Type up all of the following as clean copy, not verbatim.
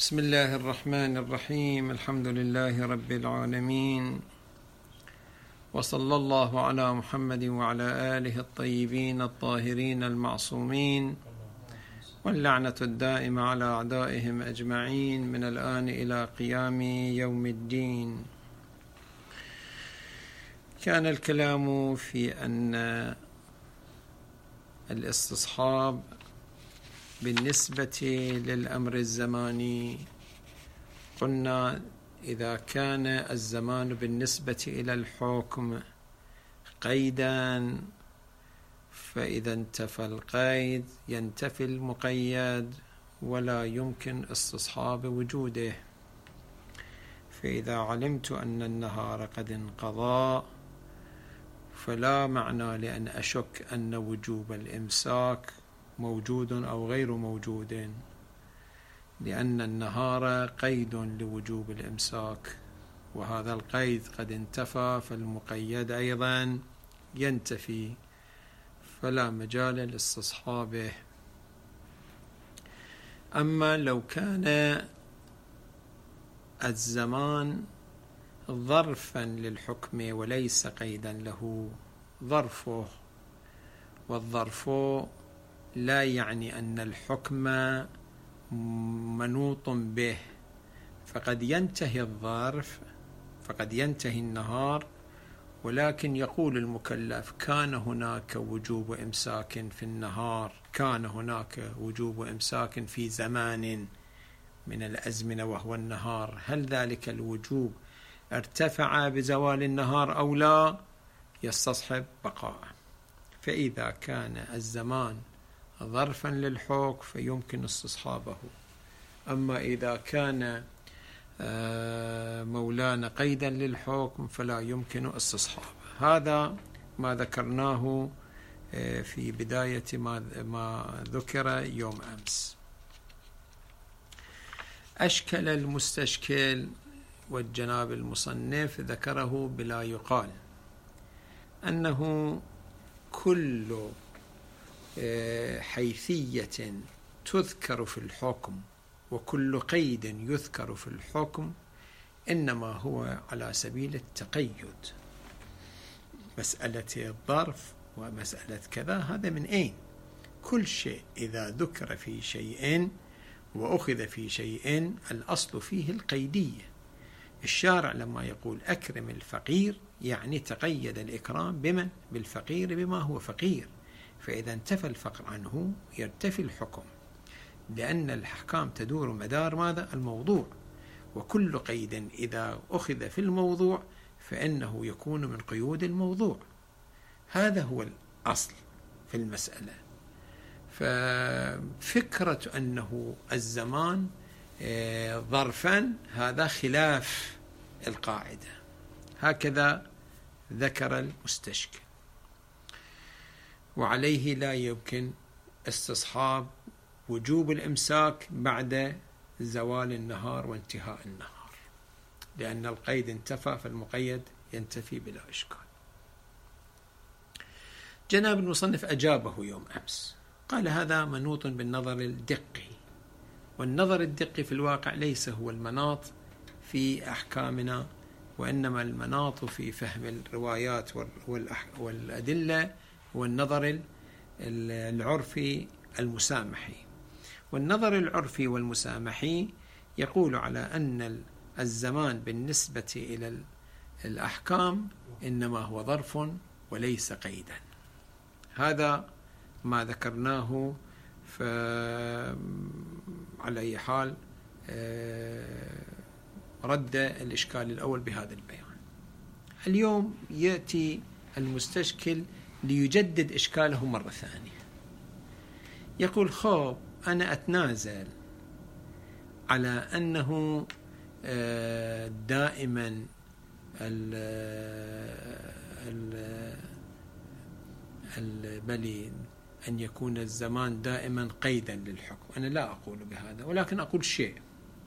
بسم الله الرحمن الرحيم. الحمد لله رب العالمين، وصلى الله على محمد وعلى آله الطيبين الطاهرين المعصومين، واللعنة الدائمة على أعدائهم أجمعين من الآن إلى قيام يوم الدين. كان الكلام في أن الاستصحاب بالنسبة للأمر الزماني، قلنا إذا كان الزمان بالنسبة إلى الحكم قيدا، فإذا انتفى القيد ينتفي المقيد ولا يمكن استصحاب وجوده. فإذا علمت أن النهار قد انقضى فلا معنى لأن أشك أن وجوب الإمساك موجود أو غير موجود، لأن النهار قيد لوجوب الإمساك، وهذا القيد قد انتفى، فالمقيد أيضا ينتفي، فلا مجال لاستصحابه. أما لو كان الزمان ظرفا للحكم وليس قيدا له، ظرفه، والظرف لا يعني أن الحكم منوط به، فقد ينتهي الظرف، فقد ينتهي النهار، ولكن يقول المكلف كان هناك وجوب إمساك في النهار، كان هناك وجوب إمساك في زمان من الأزمنة وهو النهار، هل ذلك الوجوب ارتفع بزوال النهار أو لا؟ يستصحب بقاءه. فإذا كان الزمان ظرفا للحكم فيمكن استصحابه. أما إذا كان مولانا قيدا للحكم فلا يمكن استصحابه. هذا ما ذكرناه في بداية ما ذكر يوم أمس. أشكل المستشكل والجناب المصنف ذكره بلا يقال أنه كل حيثية تذكر في الحكم وكل قيد يذكر في الحكم إنما هو على سبيل التقيد. مسألة الظرف ومسألة كذا هذا من أين؟ كل شيء إذا ذكر في شيء وأخذ في شيء الأصل فيه القيدية. الشارع لما يقول أكرم الفقير يعني تقيد الإكرام بمن؟ بالفقير، بما هو فقير، فإذا انتفى الفقر عنه يرتفي الحكم، لأن الأحكام تدور مدار ماذا؟ الموضوع، وكل قيد إذا أخذ في الموضوع فإنه يكون من قيود الموضوع. هذا هو الأصل في المسألة. ففكرة أنه الزمان ظرفا هذا خلاف القاعدة، هكذا ذكر المستشكل، وعليه لا يمكن استصحاب وجوب الإمساك بعد زوال النهار وانتهاء النهار، لأن القيد انتفى فالمقيد ينتفي بلا إشكال. جناب المصنف أجابه يوم أمس، قال هذا منوط بالنظر الدقي، والنظر الدقي في الواقع ليس هو المناط في أحكامنا، وإنما المناط في فهم الروايات والأدلة والنظر العرفي المسامحي. والنظر العرفي والمسامحي يقول على أن الزمان بالنسبة إلى الأحكام إنما هو ظرف وليس قيدا. هذا ما ذكرناه، فعلى أي حال رد الإشكال الأول بهذا البيان. اليوم يأتي المستشكل ليجدد إشكاله مرة ثانية، يقول خب أنا أتنازل على أنه دائما بل أن يكون الزمان دائما قيدا للحكم. أنا لا أقول بهذا، ولكن أقول شيء،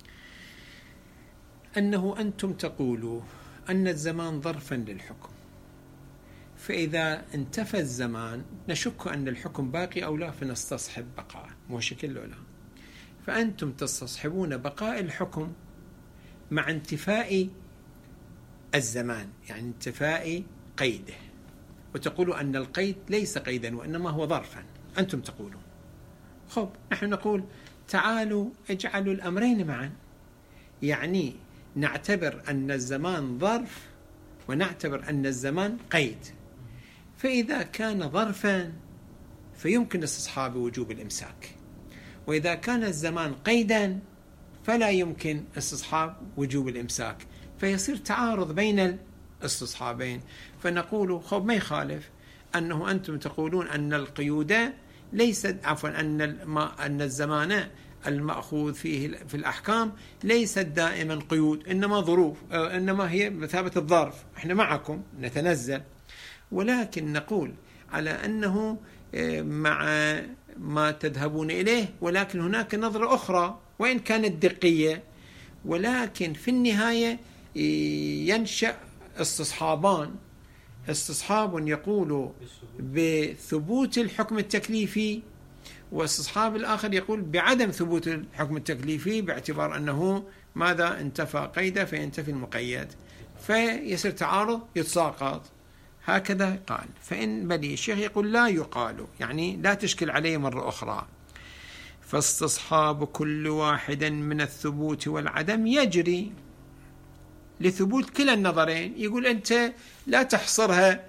أنه أنتم تقولوا أن الزمان ظرفا للحكم، فإذا انتفى الزمان نشك أن الحكم باقي أو لا، فنستصحب بقاء، مو شكل ولا. فأنتم تستصحبون بقاء الحكم مع انتفاء الزمان، يعني انتفاء قيده، وتقولوا أن القيد ليس قيدا وإنما هو ظرفا. أنتم تقولون خب، نحن نقول تعالوا اجعلوا الأمرين معا، يعني نعتبر أن الزمان ظرف ونعتبر أن الزمان قيد. فإذا كان ظرفا فيمكن استصحاب وجوب الإمساك، وإذا كان الزمان قيدا فلا يمكن استصحاب وجوب الإمساك، فيصير تعارض بين الاستصحابين. فنقول خب، ما يخالف أنه أنتم تقولون أن القيود ليست، عفوا، أن الزمان المأخوذ فيه في الأحكام ليست دائما قيود، إنما ظروف، إنما هي بمثابة الظرف. إحنا معكم نتنزل، ولكن نقول على أنه مع ما تذهبون إليه، ولكن هناك نظرة أخرى وإن كانت دقية، ولكن في النهاية ينشأ استصحابان، استصحاب يقول بثبوت الحكم التكليفي، واستصحاب الآخر يقول بعدم ثبوت الحكم التكليفي، باعتبار أنه ماذا انتفى قيده فينتفي المقيد، فيصير تعارض يتساقط. هكذا قال. فإن بدي الشيخ يقول لا يقال، يعني لا تشكل عليه مرة أخرى، فاستصحاب كل واحد من الثبوت والعدم يجري لثبوت كلا النظرين. يقول أنت لا تحصرها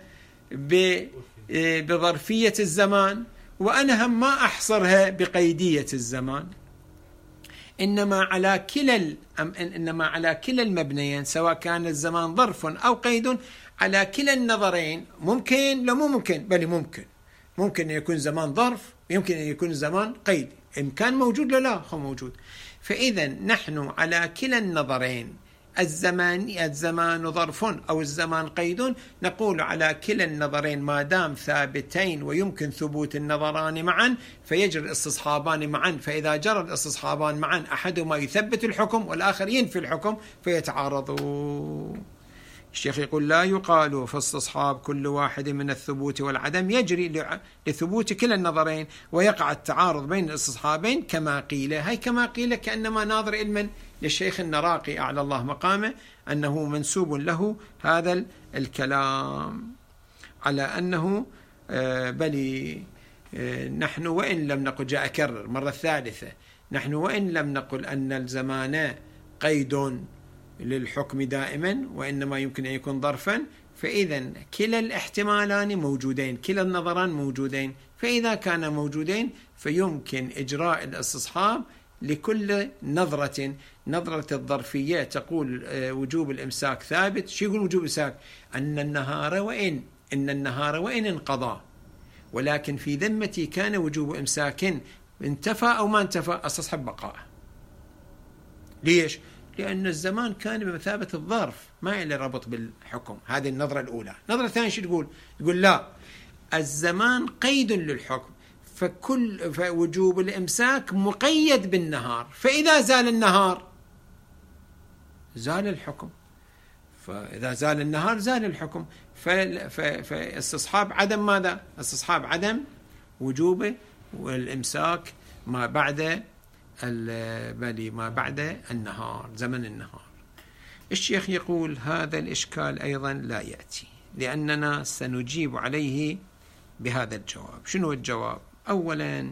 بظرفية الزمان، وأنا هم ما أحصرها بقيدية الزمان، إنما على كلا المبنيين، سواء كان الزمان ظرف أو قيد، على كلا النظرين ممكن. لا مو ممكن، بل ممكن أن يكون زمان ظرف، يمكن أن يكون زمان قيد. إمكان موجود؟ لا هو موجود. فإذا نحن على كلا النظرين، الزمان ظرف أو الزمان قيد، نقول على كلا النظرين ما دام ثابتين ويمكن ثبوت النظران معا فيجري الاستصحابان معا. فإذا جرى الاستصحابان معا أحدهما يثبت الحكم والآخر ينفي الحكم فيتعارضوا. الشيخ يقول لا يقال فاستصحاب كل واحد من الثبوت والعدم يجري لثبوت كلا النظرين، ويقع التعارض بين الاستصحابين كما قيل. هاي كما قيل كأنما ناظر علما للشيخ النراقي أعلى الله مقامه، أنه منسوب له هذا الكلام على أنه بل نحن وإن لم نقل، جاء أكرر مرة ثالثة، نحن وإن لم نقل أن الزمان قيد للحكم دائما وإنما يمكن أن يكون ظرفا، فإذا كلا الاحتمالان موجودين، كلا النظران موجودين. فإذا كان موجودين فيمكن إجراء الاستصحاب لكل نظرة. نظرة الظرفية تقول وجوب الإمساك ثابت. شو يقول وجوب الإمساك؟ أن النهار وإن انقضى، ولكن في ذمتي كان وجوب إمساك، انتفى أو ما انتفى استصحب بقاءه. ليش؟ لأن الزمان كان بمثابة الظرف، ما له ربط بالحكم. هذه النظرة الأولى. النظرة الثانية شو تقول؟ تقول لا، الزمان قيد للحكم، فوجوب الإمساك مقيد بالنهار، فإذا زال النهار زال الحكم، فإذا زال النهار زال الحكم. فاستصحاب عدم ماذا؟ استصحاب عدم وجوب والإمساك ما بعد النهار، زمن النهار. الشيخ يقول هذا الإشكال أيضا لا يأتي، لأننا سنجيب عليه بهذا الجواب. شنو الجواب؟ أولا،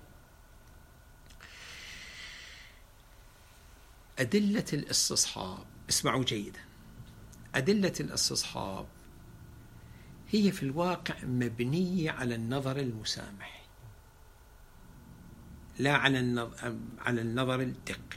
أدلة الاستصحاب، اسمعوا جيدا، أدلة الاستصحاب هي في الواقع مبنية على النظر المسامح، لا على النظر الدقي.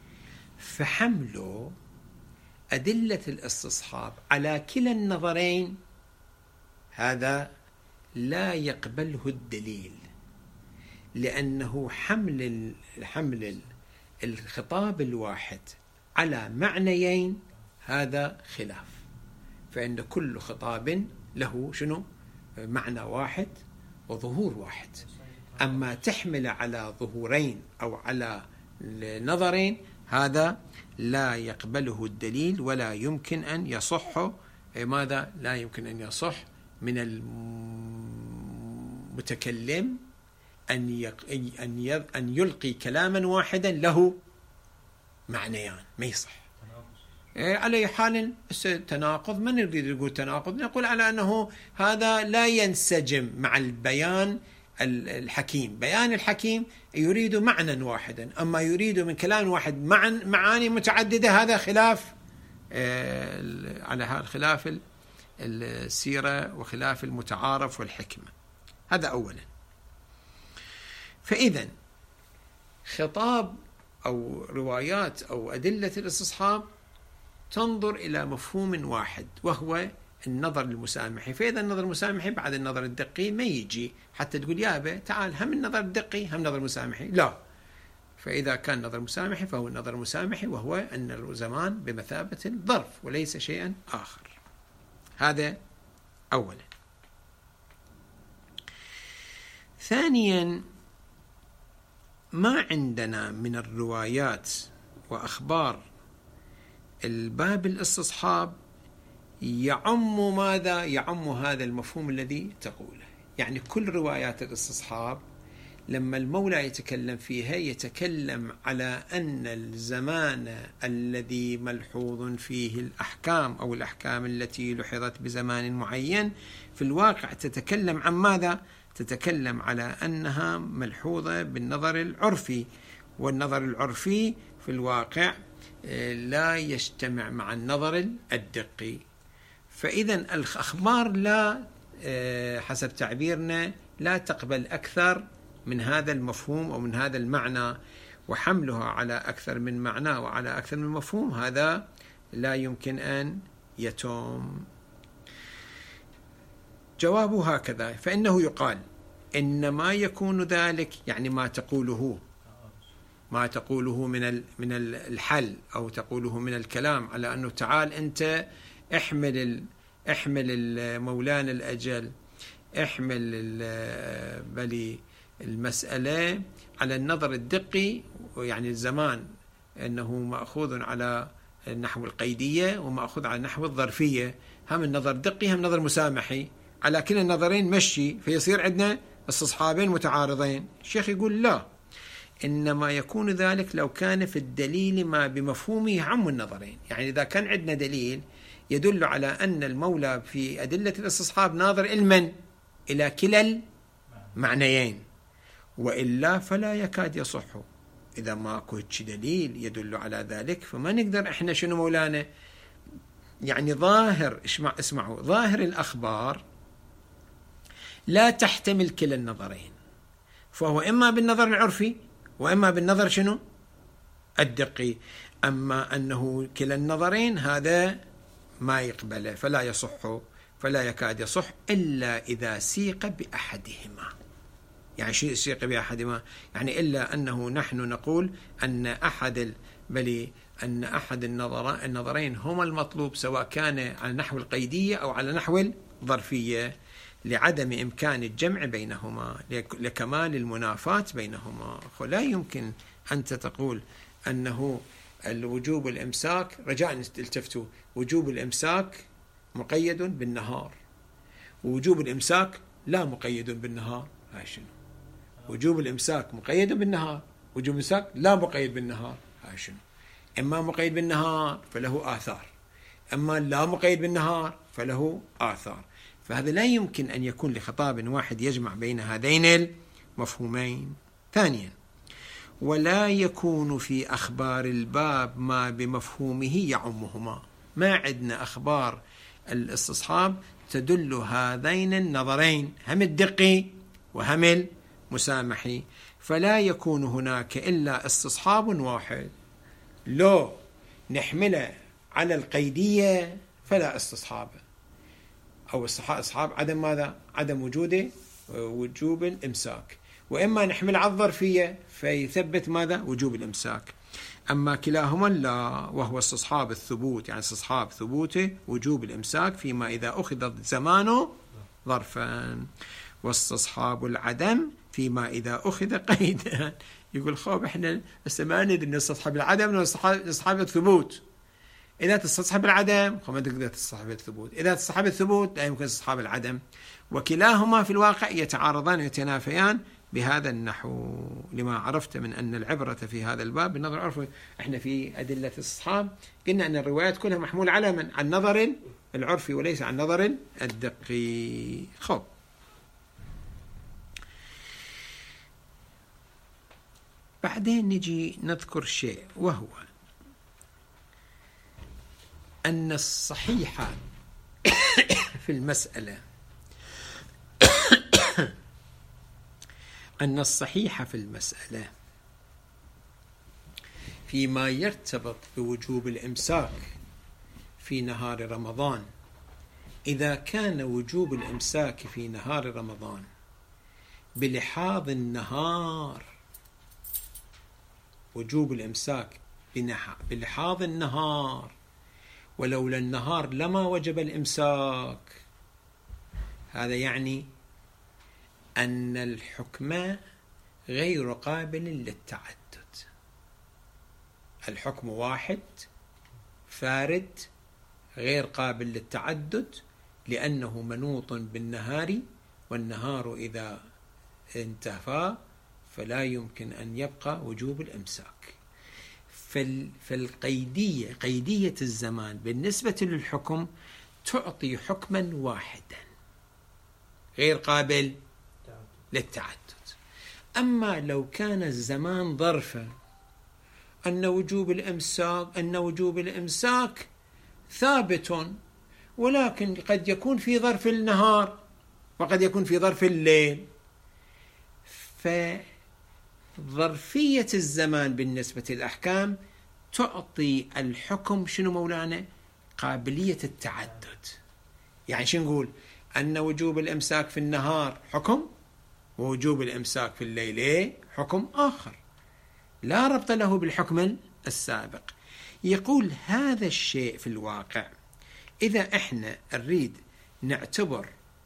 فحمله أدلة الاستصحاب على كلا النظرين هذا لا يقبله الدليل، لأنه حمل الخطاب الواحد على معنيين هذا خلاف. فإن كل خطاب له شنو؟ معنى واحد وظهور واحد. أما تحمل على ظهورين أو على نظرين هذا لا يقبله الدليل، ولا يمكن أن يصح. ماذا؟ لا يمكن أن يصح من المتكلم أن يلقي كلاما واحدا له معنيان، ما يصح. على حال التناقض، من يريد يقول تناقض؟ نقول على أنه هذا لا ينسجم مع البيان الحكيم. بيان الحكيم يريد معنى واحدا، أما يريد من كلام واحد معاني متعددة، هذا خلاف على هذا خلاف السيرة وخلاف المتعارف والحكمة. هذا أولا. فإذا خطاب أو روايات أو أدلة الاستصحاب تنظر إلى مفهوم واحد وهو النظر المسامحي. فإذا النظر المسامحي بعد النظر الدقي ما يجي حتى تقول يا أبا تعال هم النظر الدقي هم النظر المسامحي، لا. فإذا كان النظر المسامحي فهو النظر المسامحي، وهو أن الزمان بمثابة الظرف وليس شيئا آخر. هذا أولا. ثانيا، ما عندنا من الروايات وأخبار الباب الاستصحاب يعم ماذا؟ يعم هذا المفهوم الذي تقوله. يعني كل روايات الاستصحاب لما المولى يتكلم فيها يتكلم على أن الزمان الذي ملحوظ فيه الأحكام أو الأحكام التي لحظت بزمان معين في الواقع تتكلم عن ماذا؟ تتكلم على أنها ملحوظة بالنظر العرفي، والنظر العرفي في الواقع لا يجتمع مع النظر الدقي. فإذا الأخبار لا حسب تعبيرنا لا تقبل أكثر من هذا المفهوم أو من هذا المعنى، وحملها على أكثر من معنى وعلى أكثر من مفهوم هذا لا يمكن أن يتم. جوابه هكذا: فإنه يقال إنما يكون ذلك، يعني ما تقوله من الحل أو تقوله من الكلام على أنه تعال أنت احمل مولانا الأجل، احمل بلي المسألة على النظر الدقي، يعني الزمان أنه مأخوذ على النحو القيدية ومأخوذ على النحو الظرفية، هم النظر دقي هم نظر مسامحي، على كلا النظرين مشي، فيصير عندنا استصحابين متعارضين. الشيخ يقول لا، إنما يكون ذلك لو كان في الدليل ما بمفهومه يعم النظرين. يعني إذا كان عندنا دليل يدل على أن المولى في أدلة الاستصحاب ناظر إلى كلا المعنيين، وإلا فلا يكاد يصح. إذا ماكو دليل يدل على ذلك فما نقدر إحنا شنو مولانا، يعني ظاهر اسمعوا ظاهر الأخبار لا تحتمل كلا النظرين، فهو إما بالنظر العرفي وإما بالنظر شنو الدقي. أما أنه كلا النظرين هذا ما يقبله، فلا يصح، فلا يكاد يصح إلا إذا سيق بأحدهما. يعني شيء سيق بأحدهما، يعني إلا أنه نحن نقول أن أحد النظرين هما المطلوب، سواء كان على نحو القيدية أو على نحو الظرفية، لعدم إمكان الجمع بينهما، لكمال المنافاة بينهما. ولا يمكن أنت تقول أنه الوجوب الإمساك، رجاء التفتوا، وجوب الإمساك مقيد بالنهار، ووجوب الإمساك لا مقيد بالنهار. هاي شنو؟ وجوب الإمساك مقيد بالنهار، وجوب الإمساك لا مقيد بالنهار. هاي شنو؟ إما مقيد بالنهار فله آثار، أما لا مقيد بالنهار فله آثار. فهذا لا يمكن أن يكون لخطاب واحد يجمع بين هذين المفهومين. ثانيا، ولا يكون في أخبار الباب ما بمفهومه يعمهما. ما عندنا أخبار الاستصحاب تدل هذين النظرين، هم الدقي وهم المسامحي، فلا يكون هناك إلا استصحاب واحد. لو نحمله على القيدية فلا استصحاب، أو استصحاب عدم ماذا؟ عدم وجوب الإمساك. وإما نحمل على الظرفية فيثبت ماذا؟ وجوب الإمساك. أما كلاهما لا، وهو استصحاب الثبوت، يعني استصحاب ثبوته وجوب الإمساك فيما إذا أخذ زمانه ظرفا، واستصحاب العدم فيما إذا أخذ قيدا. يقول خوب إحنا ما ندري نستصحب العدم نستصحب الثبوت. إذا تستصحب العدم ما تقدر تستصحب الثبوت، إذا تستصحب الثبوت لا يمكن استصحاب العدم، وكلاهما في الواقع يتعارضان ويتنافيان بهذا النحو لما عرفت من أن العبرة في هذا الباب بالنظر العرفي. احنا في أدلة الأصحاب قلنا أن الروايات كلها محمولة على من؟ عن نظر العرفي وليس عن نظر الدقي. خب، بعدين نجي نذكر شيء، وهو أن الصحيح في المسألة أن الصحيح في المسألة فيما يرتبط بوجوب الإمساك في نهار رمضان، إذا كان وجوب الإمساك في نهار رمضان بلحاظ النهار، وجوب الإمساك بلحاظ النهار، ولولا النهار لما وجب الإمساك، هذا يعني أن الحكم غير قابل للتعدد. الحكم واحد فارد غير قابل للتعدد، لأنه منوط بالنهار، والنهار إذا انتفى فلا يمكن أن يبقى وجوب الإمساك. فالقيدية، قيدية الزمان بالنسبة للحكم تعطي حكما واحدا غير قابل للتعدد. أما لو كان الزمان ظرفا، أن وجوب الإمساك ثابت، ولكن قد يكون في ظرف النهار وقد يكون في ظرف الليل، فظرفية الزمان بالنسبة للأحكام تعطي الحكم شنو مولانا؟ قابلية التعدد. يعني شنو نقول؟ أن وجوب الإمساك في النهار حكم، ووجوب الإمساك في الليل حكم آخر لا ربط له بالحكم السابق. يقول هذا الشيء في الواقع إذا احنا نريد نعتبر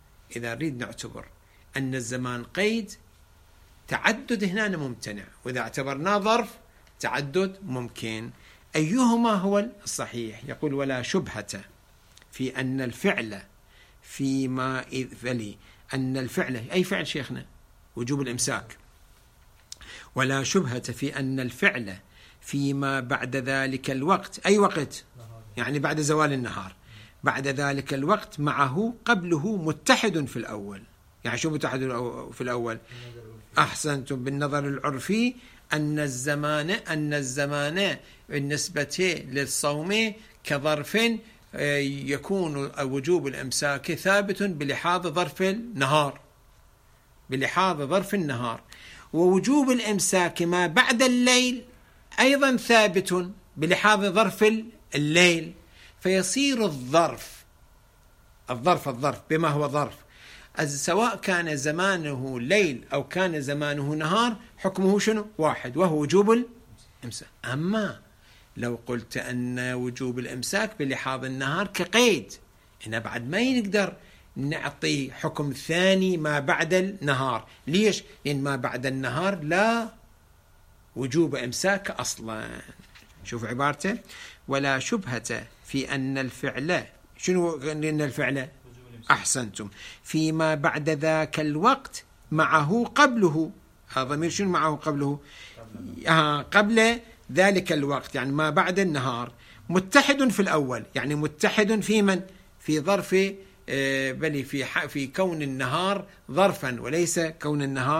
أن الزمان قيد، تعدد هنا ممتنع، وإذا اعتبرناه ظرف تعدد ممكن. أيهما هو الصحيح؟ يقول ولا شبهة في أن الفعل فيما فلي أن الفعل، أي فعل شيخنا؟ وجوب الإمساك. ولا شبهة في أن الفعل فيما بعد ذلك الوقت، أي وقت؟ يعني بعد زوال النهار، بعد ذلك الوقت معه قبله متحد في الأول. يعني شو متحد في الأول؟ أحسنتم، بالنظر العرفي أن الزمان بالنسبة للصوم كظرف يكون وجوب الإمساك ثابت بلحاظ ظرف النهار، ووجوب الإمساك ما بعد الليل أيضا ثابت بلحاظ ظرف الليل، فيصير الظرف بما هو ظرف، سواء كان زمانه ليل أو كان زمانه نهار، حكمه شنو؟ واحد، وهو وجوب الإمساك. أما لو قلت أن وجوب الإمساك بلحاظ النهار كقيد، هنا بعد ما نقدر نعطي حكم ثاني ما بعد النهار. ليش؟ لأن ما بعد النهار لا وجوب إمساك أصلا. شوف عبارته، ولا شبهة في أن الفعل، شنو لأن الفعل؟ أحسنتم، فيما بعد ذاك الوقت معه قبله. هذا ضمير شنو معه قبله؟ قبل ذلك الوقت، يعني ما بعد النهار، متحد في الأول، يعني متحد في من؟ في ظرف بل في كون النهار ظرفا، وليس كون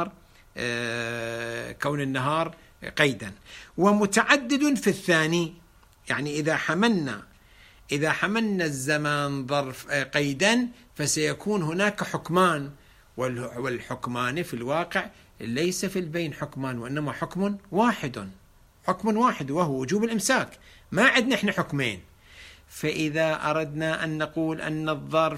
النهار قيدا، ومتعدد في الثاني. يعني إذا حملنا الزمان ظرف قيدا فسيكون هناك حكمان، والحكمان في الواقع ليس في البين حكمان، وإنما حكم واحد وهو وجوب الإمساك. ما عندنا احنا حكمين. فإذا أردنا أن نقول أن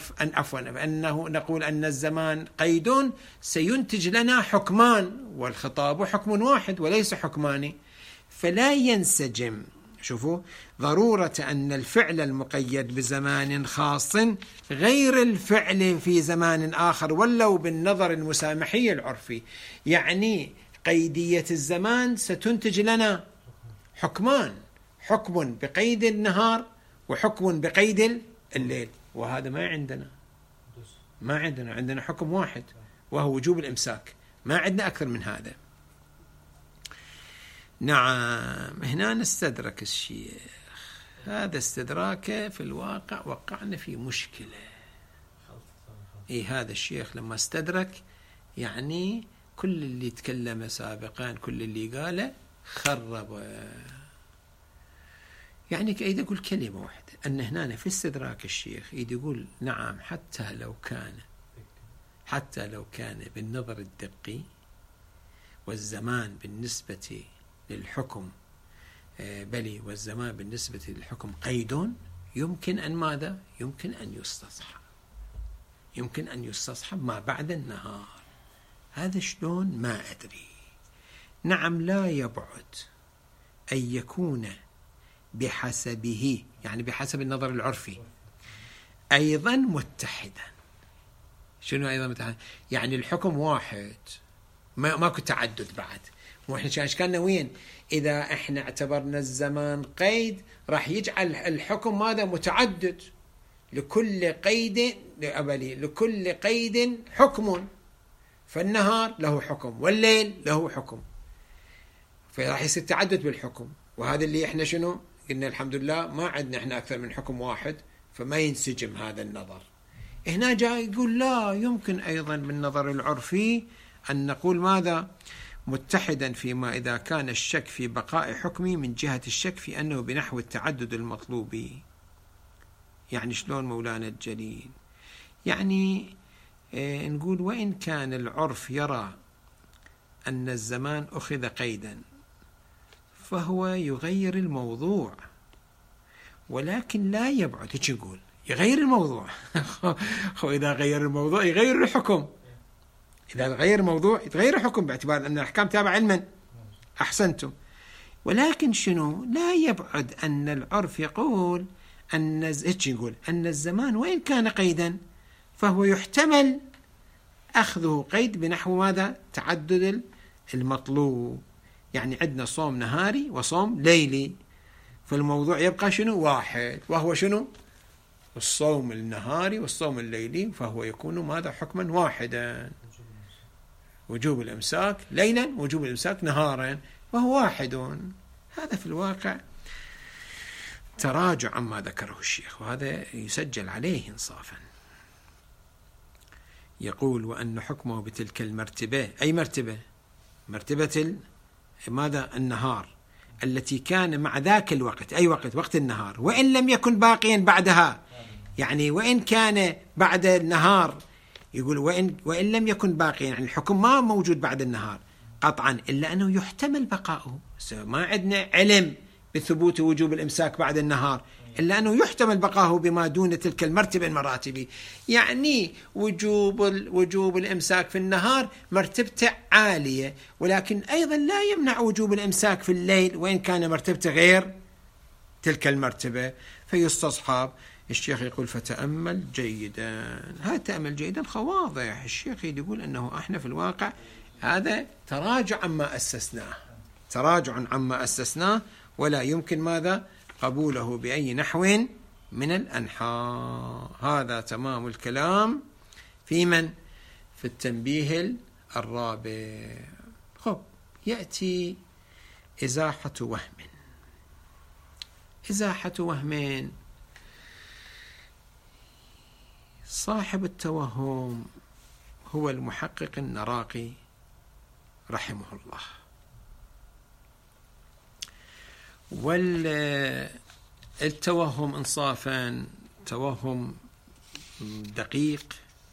نقول أن الزمان قيد، سينتج لنا حكمان، والخطاب حكم واحد وليس حكمان، فلا ينسجم. شوفوا ضرورة أن الفعل المقيد بزمان خاص غير الفعل في زمان آخر، ولو بالنظر المسامحي العرفي. يعني قيدية الزمان ستنتج لنا حكمان، حكم بقيد النهار وحكم بقيد الليل، وهذا ما عندنا. عندنا حكم واحد وهو وجوب الإمساك. ما عندنا أكثر من هذا. نعم، هنا نستدرك الشيخ، هذا استدراكه في الواقع وقعنا في مشكلة. هذا الشيخ لما استدرك يعني كل اللي تكلم سابقا، كل اللي قاله خرب. يعني كأيد يقول كلمة واحدة، أن هنا في استدراك الشيخ يقول نعم حتى لو كان بالنظر الدقي والزمان بالنسبة للحكم بلي والزمان بالنسبة للحكم قيد، يمكن أن ماذا؟ يمكن أن يستصحب ما بعد النهار. هذا شلون؟ ما أدري. نعم، لا يبعد أن يكون بحسبه، يعني بحسب النظر العرفي، أيضا متحدا. شنو أيضا متحدا؟ يعني الحكم واحد، ماكو تعدد بعد. واحنا كنا وين؟ إذا احنا اعتبرنا الزمان قيد راح يجعل الحكم ماذا؟ متعدد. لكل قيد حكم، فالنهار له حكم والليل له حكم، فراح يصير تعدد بالحكم. وهذا اللي احنا شنو قلنا؟ الحمد لله ما عندنا احنا أكثر من حكم واحد، فما ينسجم هذا النظر. هنا جاء يقول لا، يمكن أيضا بالنظر العرفي أن نقول ماذا؟ متحدا فيما إذا كان الشك في بقاء حكمي من جهة الشك في أنه بنحو التعدد المطلوب. يعني شلون مولانا الجليل؟ يعني نقول وإن كان العرف يرى أن الزمان أخذ قيدا فهو يغير الموضوع، ولكن لا يبعد. ايش يقول؟ يغير الموضوع. إذا غير الموضوع يغير الحكم. إذا غير الموضوع يتغير الحكم، باعتبار أن الأحكام تابعة علما. أحسنتم. ولكن شنو؟ لا يبعد أن العرف يقول أن الزمان وإن كان قيدا فهو يحتمل أخذه قيد بنحو ماذا؟ تعدد المطلوب. يعني عندنا صوم نهاري وصوم ليلي، فالموضوع يبقى شنو؟ واحد، وهو شنو؟ الصوم النهاري والصوم الليلي، فهو يكون ماذا؟ حكما واحدا. وجوب الإمساك ليلا وجوب الإمساك نهارا، وهو واحد. هذا في الواقع تراجع عما ذكره الشيخ، وهذا يسجل عليه إنصافا. يقول وأن حكمه بتلك المرتبة، أي مرتبة؟ مرتبة ماذا؟ النهار، التي كان مع ذاك الوقت، أي وقت؟ وقت النهار، وإن لم يكن باقيا بعدها. يعني وإن كان بعد النهار، يقول وإن لم يكن باقيا، يعني الحكم ما موجود بعد النهار قطعا، إلا أنه يحتمل بقاؤه. ما عندنا علم بثبوت وجوب الإمساك بعد النهار، إلا أنه يحتمل بقاؤه بما دون تلك المرتبة المراتب. يعني وجوب الإمساك في النهار مرتبته عالية، ولكن أيضا لا يمنع وجوب الإمساك في الليل وإن كان مرتبته غير تلك المرتبة، فيستصحب. الشيخ يقول فتأمل جيدا. هذا تأمل جيدا واضح. الشيخ يقول أنه احنا في الواقع هذا تراجع عما أسسناه، ولا يمكن ماذا؟ قبوله بأي نحو من الأنحاء. هذا تمام الكلام في من؟ في التنبيه الرابع. خب، يأتي إزاحة وهم. صاحب التوهم هو المحقق النراقي رحمه الله. والتوهم إنصافا توهم دقيق،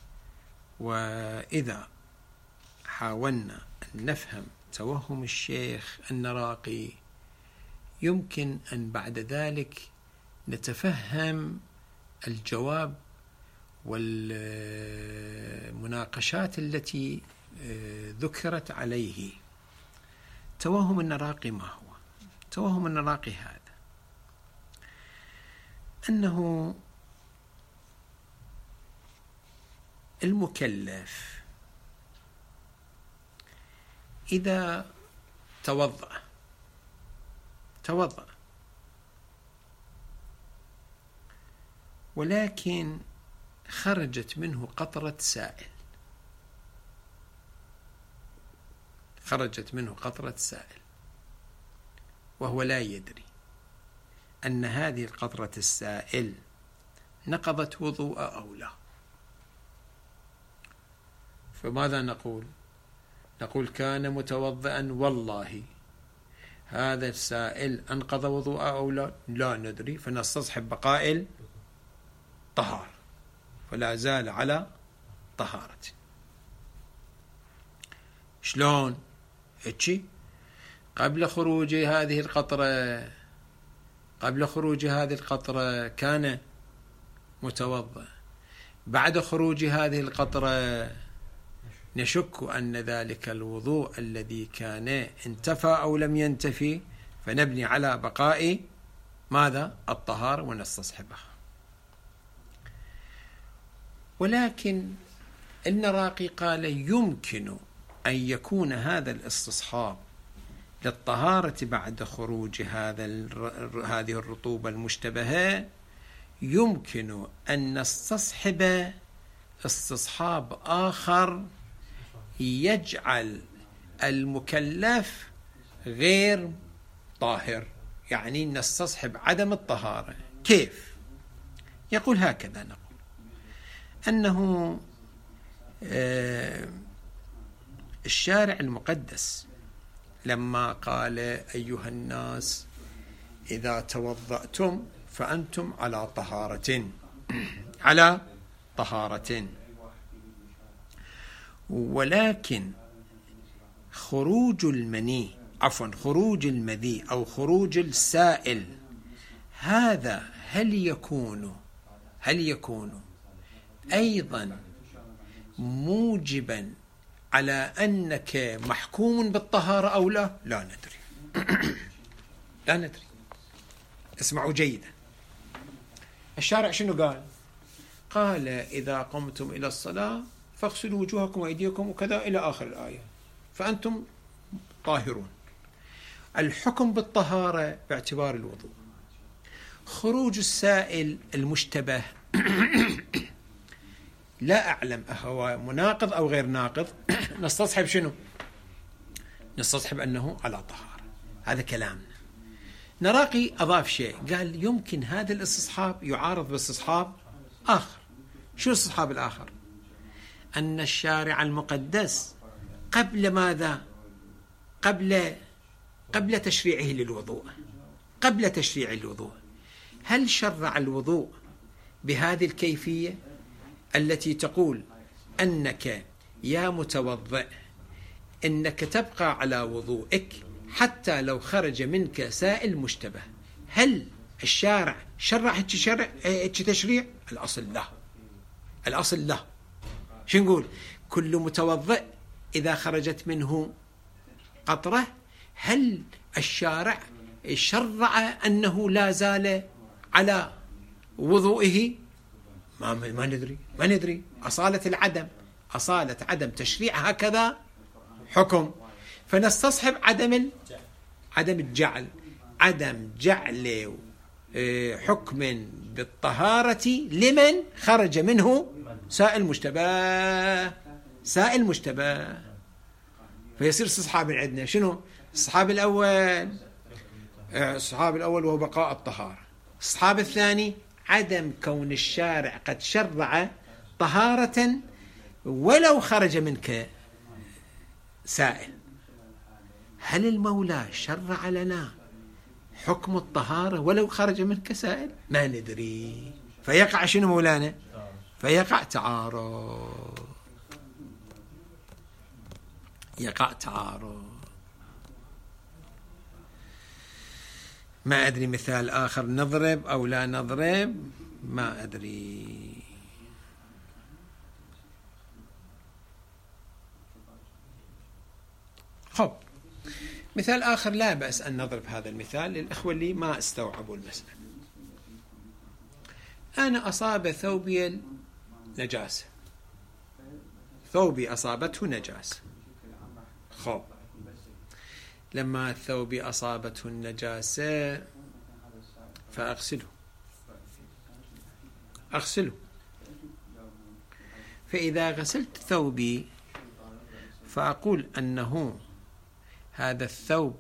وإذا حاولنا أن نفهم توهم الشيخ النراقي يمكن أن بعد ذلك نتفهم الجواب والمناقشات التي ذكرت عليه. توهم النراقي ما هو؟ توهم النراقي هذا أنه المكلف إذا توضأ ولكن خرجت منه قطرة سائل، خرجت منه قطرة سائل وهو لا يدري أن هذه القطرة السائل نقضت وضوء أو لا، فماذا نقول؟ نقول كان متوضئا والله هذا السائل أنقض وضوء أو لا؟ لا ندري، فنستصحب بقاء الطهارة، فلا زال على طهارة. شلون؟ هيك قبل خروج هذه القطرة كان متوضئ، بعد خروج هذه القطرة نشك أن ذلك الوضوء الذي كان انتفى أو لم ينتفي، فنبني على بقاء ماذا؟ الطهارة ونستصحبها. ولكن النراقي قال يمكن أن يكون هذا الاستصحاب للطهارة بعد خروج هذه الرطوبة المشتبهة، يمكن أن نستصحب استصحاب آخر يجعل المكلف غير طاهر، يعني نستصحب عدم الطهارة. كيف؟ يقول هكذا، نقول أنه الشارع المقدس لما قال أيها الناس إذا توضأتم فأنتم على طهارة، ولكن خروج المذي أو خروج السائل هذا هل يكون أيضا موجبا على أنك محكوم بالطهارة أو لا؟ لا ندري. لا ندري. اسمعوا جيدا، الشارع شنو قال إذا قمتم إلى الصلاة فاغسلوا وجوهكم وأيديكم وكذا إلى آخر الآية، فأنتم طاهرون. الحكم بالطهارة باعتبار الوضوء. خروج السائل المشتبه لا أعلم أهو مناقض أو غير ناقض، نستصحب شنو؟ نستصحب أنه على طهارة. هذا كلامنا. نراقي أضاف شيء، قال يمكن هذا الاستصحاب يعارض باستصحاب آخر. شو الاستصحاب الآخر؟ أن الشارع المقدس قبل ماذا؟ قبل تشريعه للوضوء، قبل تشريع الوضوء، هل شرع الوضوء بهذه الكيفية التي تقول أنك يا متوضئ إنك تبقى على وضوئك حتى لو خرج منك سائل مشتبه؟ هل الشارع شرع هيك تشريع؟ الأصل لا. شو نقول؟ كل متوضئ إذا خرجت منه قطرة، هل الشارع شرع أنه لا زال على وضوئه؟ ما ندري. أصالة عدم تشريع هكذا حكم، فنستصحب عدم الجعل، عدم جعل حكم بالطهارة لمن خرج منه سائل مشتبه، فيصير استصحاب عندنا شنو؟ الاستصحاب الأول وهو بقاء الطهارة. الاستصحاب الثاني عدم كون الشارع قد شرع طهارة ولو خرج منك سائل. هل المولى شرع لنا حكم الطهارة ولو خرج منك سائل؟ ما ندري. فيقع شنو مولانا؟ فيقع تعارض. ما أدري مثال آخر نضرب أو لا نضرب، ما أدري. خب، مثال آخر لا بأس أن نضرب هذا المثال للأخوة اللي ما استوعبوا المسألة. أنا أصاب ثوبي نجاسة، ثوبي أصابته نجاسة. خب، لما ثوبي أصابته النجاسة فأغسله، فإذا غسلت ثوبي فأقول أنه هذا الثوب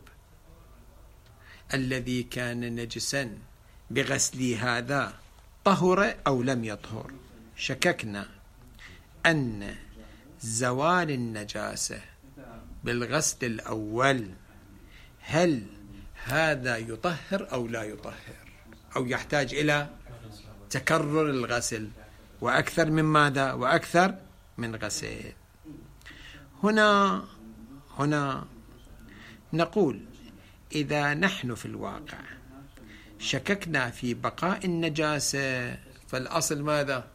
الذي كان نجسا بغسلي هذا طهر أو لم يطهر؟ شككنا أن زوال النجاسة بالغسل الأول هل هذا يطهر أو لا يطهر، أو يحتاج إلى تكرر الغسل وأكثر من ماذا؟ وأكثر من غسل. هنا نقول إذا نحن في الواقع شككنا في بقاء النجاسة فالأصل ماذا؟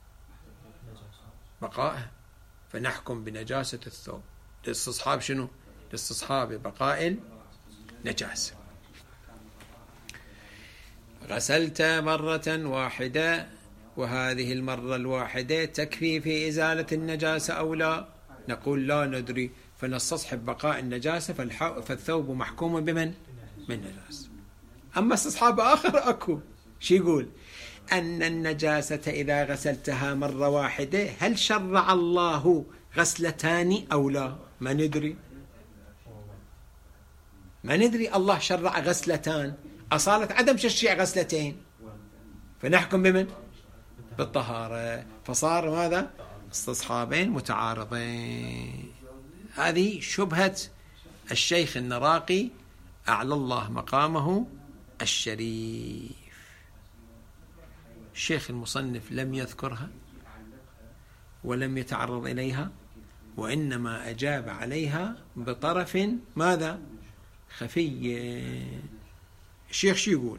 بقائه، فنحكم بنجاسة الثوب لاستصحاب شنو؟ لاستصحاب بقاء النجاسة. غسلت مرة واحدة وهذه المرة الواحدة تكفي في إزالة النجاسة أو لا؟ نقول لا ندري، فنستصحب بقاء النجاسة فالثوب محكوم بمن؟ من النجاسة. أما استصحاب آخر أكو، شو يقول؟ أن النجاسة إذا غسلتها مرة واحدة هل شرع الله غسلتان أو لا؟ ما ندري، ما ندري. الله شرع غسلتان، أصالة عدم تشريع غسلتين، فنحكم بمن؟ بالطهارة، فصار ماذا؟ استصحابين متعارضين. هذه شبهة الشيخ النراقي أعلى الله مقامه الشريف. الشيخ المصنف لم يذكرها ولم يتعرض إليها، وإنما أجاب عليها بطرف ماذا؟ خفي. الشيخ شو يقول؟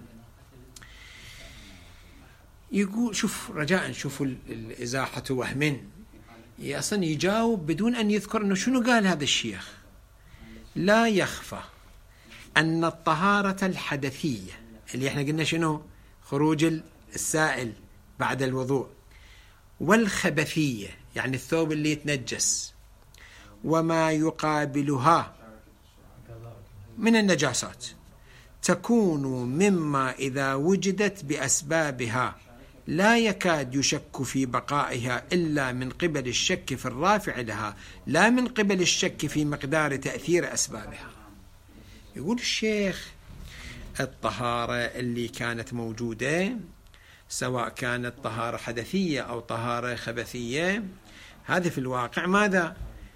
يقول شوف رجاء شوفوا الإزاحة وهم، أصلا يجاوب بدون أن يذكر أنه شنو قال هذا الشيخ. لا يخفى أن الطهارة الحدثية اللي احنا قلنا شنو؟ خروج السائل بعد الوضوء، والخبثية يعني الثوب اللي يتنجس وما يقابلها من النجاسات تكون مما إذا وجدت بأسبابها لا يكاد يشك في بقائها إلا من قبل الشك في الرافع لها، لا من قبل الشك في مقدار تأثير أسبابها. يقول الشيخ الطهارة اللي كانت موجودة سواء كانت طهارة حدثية أو طهارة خبثية، هذا في الواقع ماذا؟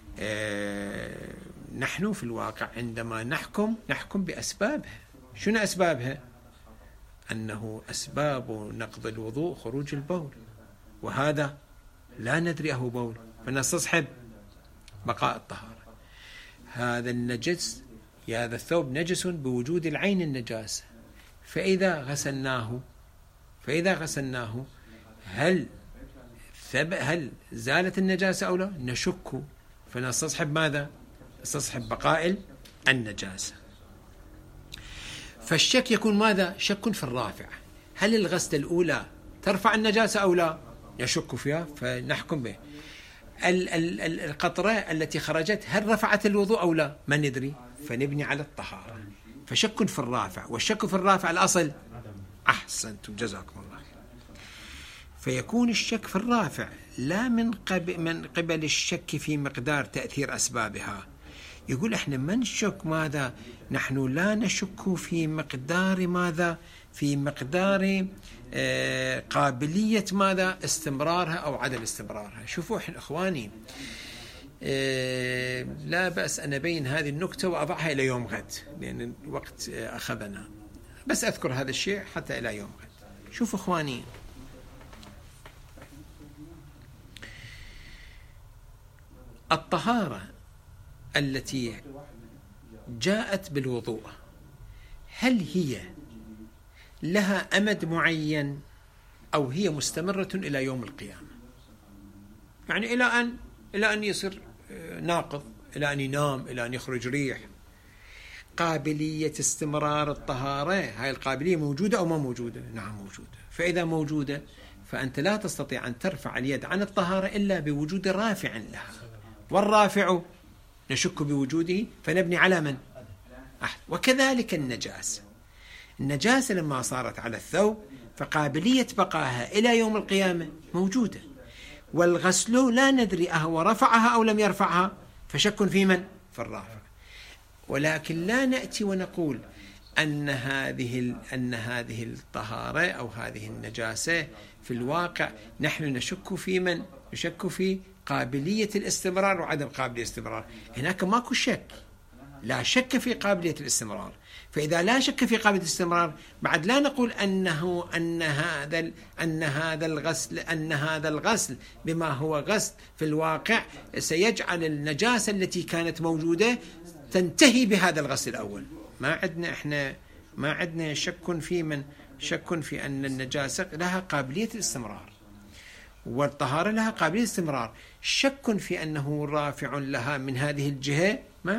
نحن في الواقع عندما نحكم بأسبابها. شنو أسبابها؟ أنه أسباب نقض الوضوء خروج البول، وهذا لا ندري أهو بول، فنستصحب بقاء الطهارة. هذا النجس، هذا الثوب نجس بوجود العين النجاسة، فإذا غسلناه هل زالت النجاسة أو لا؟ نشك، فنستصحب ماذا؟ نستصحب بقاء النجاسة. فالشك يكون ماذا؟ شك في الرافع، هل الغسلة الأولى ترفع النجاسة أو لا؟ يشك فيها فنحكم به. القطرة التي خرجت هل رفعت الوضوء أو لا؟ ما ندري، فنبني على الطهارة. فشك في الرافع، والشك في الرافع الأصل أحسنتم جزاكم الله خير. فيكون الشك في الرافع لا من قبل الشك في مقدار تأثير أسبابها. يقول احنا ما نشك ماذا؟ نحن لا نشك في مقدار ماذا؟ في مقدار قابلية ماذا؟ استمرارها أو عدم استمرارها. شوفوا إخواني، لا بأس أن أبين هذه النكتة وأضعها إلى يوم غد لأن الوقت أخذنا، بس أذكر هذا الشيء حتى إلى يوم غد. شوفوا إخواني، الطهارة التي جاءت بالوضوء هل هي لها أمد معين أو هي مستمرة إلى يوم القيامة؟ يعني إلى أن يصير ناقض، إلى أن ينام، إلى أن يخرج ريح. قابلية استمرار الطهارة هاي القابلية موجودة أو ما موجودة؟ نعم موجودة. فإذا موجودة فأنت لا تستطيع أن ترفع اليد عن الطهارة إلا بوجود رافع لها، والرافع نشك بوجوده فنبني على من؟ وكذلك النجاسة لما صارت على الثوب فقابلية بقائها إلى يوم القيامة موجودة، والغسل لا ندري أهو رفعها أو لم يرفعها، فشك في من؟ في الرافع. ولكن لا نأتي ونقول أن هذه الطهارة أو هذه النجاسة في الواقع نحن نشك في من؟ نشك في قابلية الاستمرار وعدم قابلية الاستمرار. هناك ماكو شك، لا شك في قابلية الاستمرار. فإذا لا شك في قابلية الاستمرار بعد لا نقول أن هذا الغسل بما هو غسل في الواقع سيجعل النجاسة التي كانت موجودة تنتهي بهذا الغسل الأول. ما عندنا شك في أن النجاسة لها قابلية الاستمرار والطهارة لها قابلية الاستمرار. شك في أنه رافع لها من هذه الجهة ما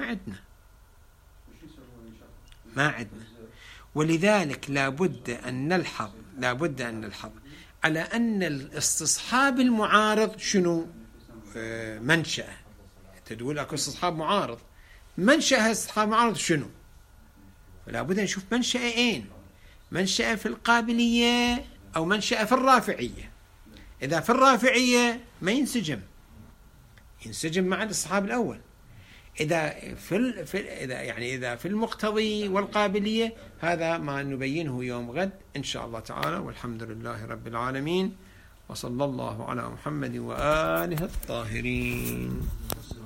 عندنا. ولذلك لابد أن نلحظ على أن الاستصحاب المعارض شنو منشأ. تقول أكو استصحاب معارض، منشأ استصحاب معارض شنو؟ لابد نشوف منشأين، منشأ في القابلية أو منشأ في الرافعية. إذا في الرافعية ما ينسجم مع الاستصحاب الأول. إذا في المقتضي والقابلية، هذا ما نبينه يوم غد إن شاء الله تعالى. والحمد لله رب العالمين، وصلى الله على محمد وآله الطاهرين.